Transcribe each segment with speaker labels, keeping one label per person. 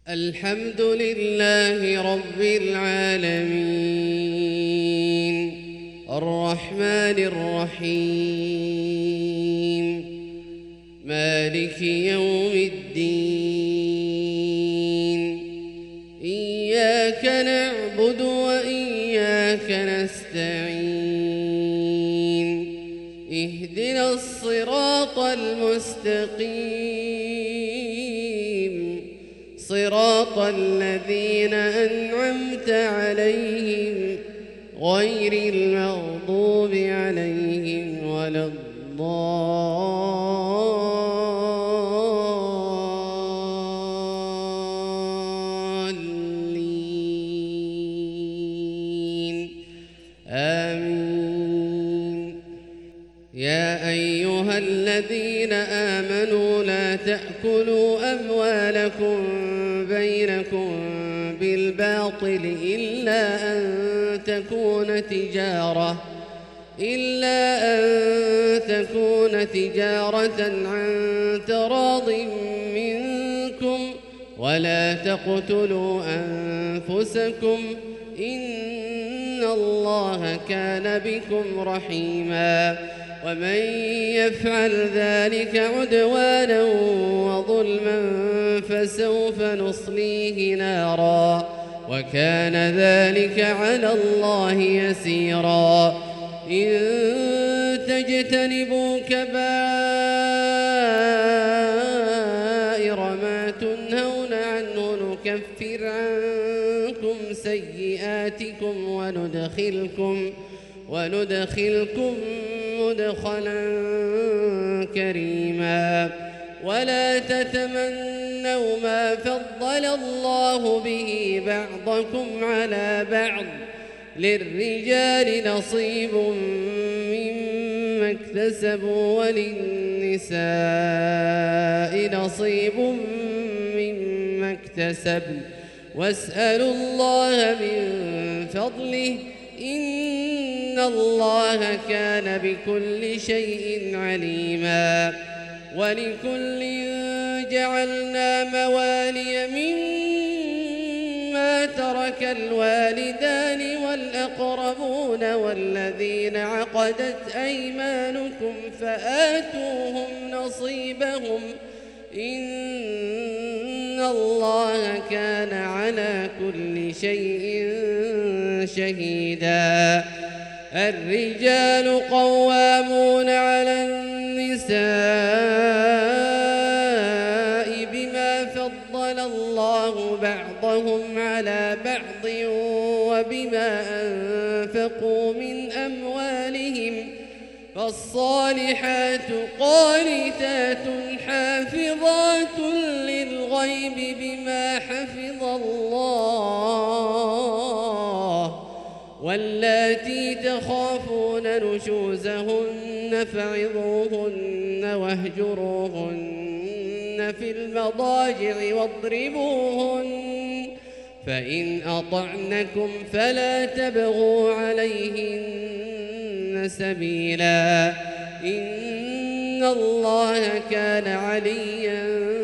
Speaker 1: الحمد لله رب العالمين الرحمن الرحيم مالك يوم الدين إياك نعبد وإياك نستعين اهدنا الصراط المستقيم صراط الذين أنعمت عليهم غير المغضوب عليهم ولا الضالين آمين. يا أيها الذين آمنوا لا تأكلوا أموالكم بينكم بالباطل إلا أن تكون تجارة عن تراض منكم ولا تقتلوا أنفسكم إن الله كان بكم رحيما ومن يفعل ذلك عدوانا وظلما فسوف نصليه نارا وكان ذلك على الله يسيرا. إن تجتنبوا كبائر ما تنهون عنه نكفر عنكم سيئاتكم وندخلكم مدخلا كريما. ولا تتمنوا ما فضل الله به بعضكم على بعض للرجال نصيب مما اكتسبوا وللنساء نصيب مما اكتسبن واسألوا الله من فضله إن الله كان بكل شيء عليما. ولكل جعلنا موالي مما ترك الوالدان والأقربون والذين عقدت أيمانكم فآتوهم نصيبهم إن الله كان على كل شيء شهيدا. الرجال قوامون على النساء بما فضل الله بعضهم على بعض وبما أنفقوا من أموالهم فالصالحات قانتات حافظات للغيب بما حفظ الله واللاتي تخافون نشوزهن فعظوهن واهجروهن في المضاجع واضربوهن فإن أطعنكم فلا تبغوا عليهن سبيلا إن الله كان عليا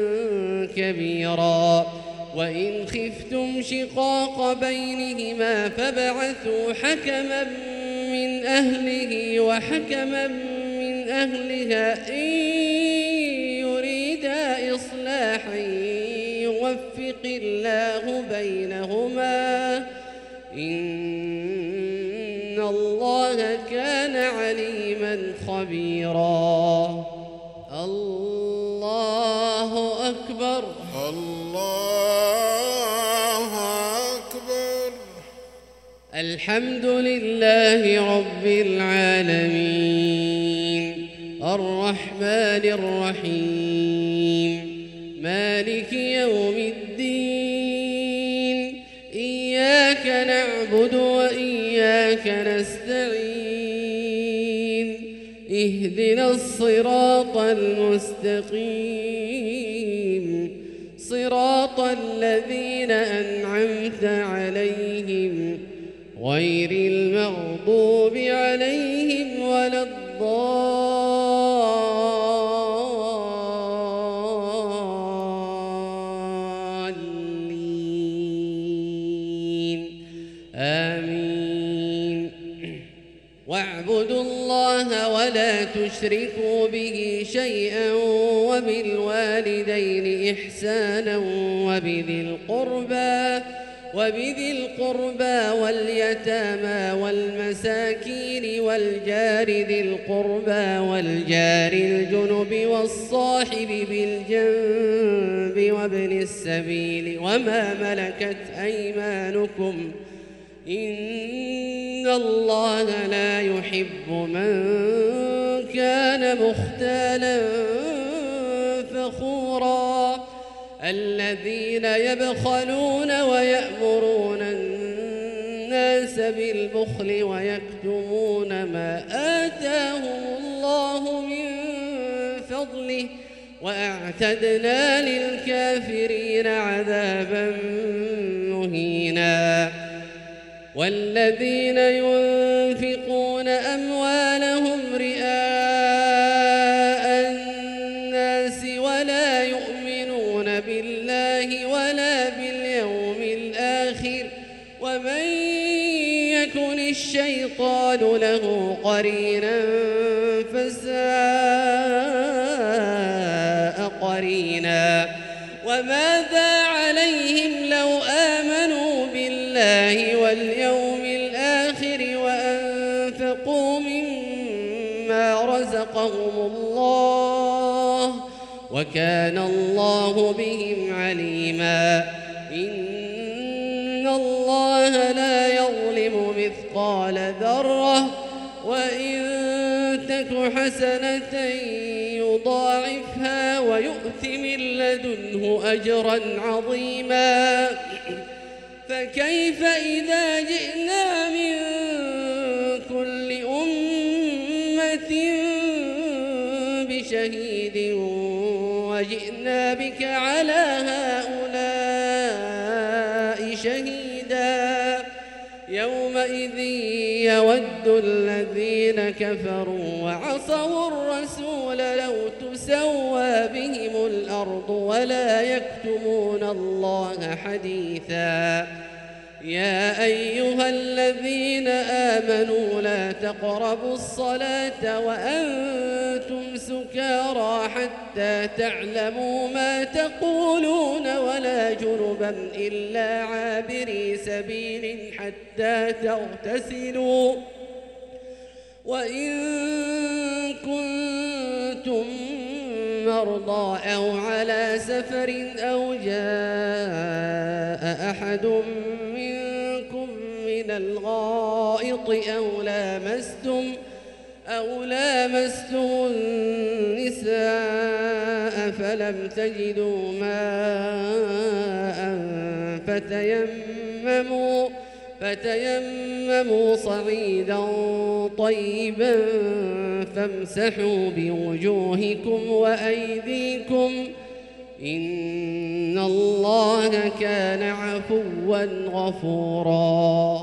Speaker 1: كبيرا. وإن خفتم شقاق بينهما فابعثوا حكما من أهله وحكما من أهلها إن يريدا إصلاحا يوفق الله بينهما إن الله كان عليما خبيرا. الله أكبر.
Speaker 2: الله أكبر.
Speaker 1: الحمد لله رب العالمين الرحمن الرحيم مالك يوم الدين إياك نعبد وإياك نستعين اهدنا الصراط المستقيم صراط الذين أنعمت عليهم غير المغضوب عليهم ولا الضالين الله ولا تشركوا به شيئا وبالوالدين إحسانا وبذي القربى واليتامى والمساكين والجار ذي القربى والجار الجنب والصاحب بالجنب وابن السبيل وما ملكت أيمانكم إن الله لا يحب من كان مختالا فخورا الذين يبخلون ويأمرون الناس بالبخل ويكتمون ما آتاهم الله من فضله وأعتدنا للكافرين عذابا مهينا والذين ينفقون أموالهم رئاء الناس ولا يؤمنون بالله ولا باليوم الآخر ومن يكن الشيطان له قرينا فساء قرينا وماذا عليهم لو آمنوا بالله واليوم الآخر وأنفقوا مما رزقهم الله وكان الله بهم عليما إن الله لا يظلم مثقال ذرة وإن تك حسنة يضاعفها ويؤت من لدنه أجرا عظيما فكيف إذا جئنا من كل أمة بشهيد وجئنا بك على هؤلاء شهيدا يومئذ يود الذين كفروا وعصوا الرسول لو تسوى بهم الأرض ولا يكتمون الله حديثا يا أيها الذين آمنوا لا تقربوا الصلاة وأنتم سكارى حتى تعلموا ما تقولون ولا جنبا إلا عابري سبيل حتى تغتسلوا وإن كنتم مرضى أو على سفر أو جاء أحد منكم من الغائط أو لامستم النساء فلم تجدوا ماء فتيمموا صعيدا طيبا فامسحوا بوجوهكم وأيديكم إن الله كان عفوا غفورا